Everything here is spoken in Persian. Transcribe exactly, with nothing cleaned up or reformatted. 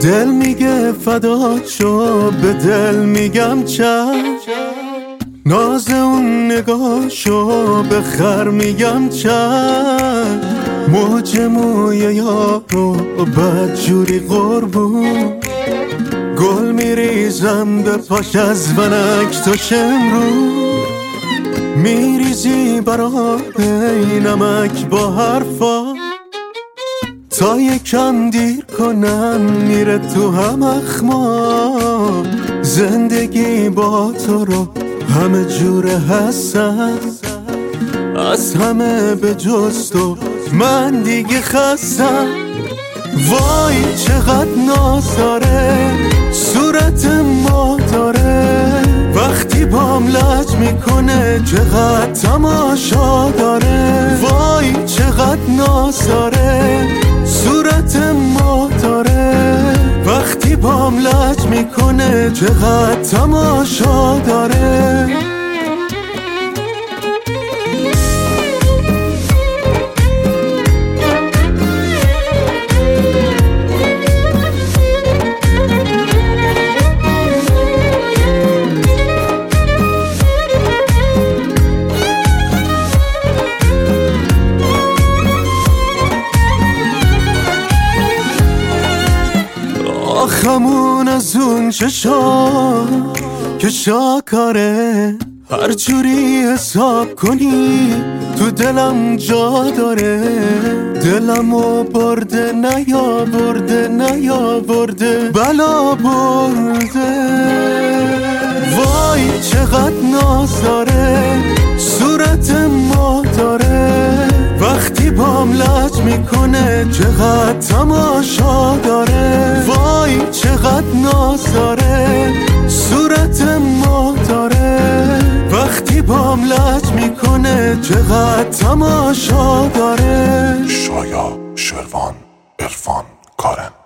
دل میگه فدا شو، به دل میگم چشم. ناز اون نگاشو به خر میگم چشم. موج موی یارو بدجوری قربون، گل میریزم به پاش از ونک تا شمرو. میریزی برای نمک با حرفا، تا یکم دیر کنم میره تو هم اخما. زندگی با تو رو همه جوره هستم، از همه به جز تو من دیگه خستم. وای چقدر ناز داره، صورت ما داره، وقتی بام لج میکنه چقدر تماشا داره. وای چقدر ناز داره، صورت ما داره، وقتی بام لج میکنه چقدر تماشا داره. آخمون از اون چشا که شاکاره، هر جوری حساب کنی تو دلم جا داره. دلمو برده نیا برده نیا برده بلا برده. وای چقدر ناز داره، صورت ما داره، وقتی بام لج میکنه چقدر تماشا داره. وای چقدر ناز داره، صورت ما داره، وقتی بام لج میکنه چقدر تماشا داره. شایا، شروان، عرفان، کارن.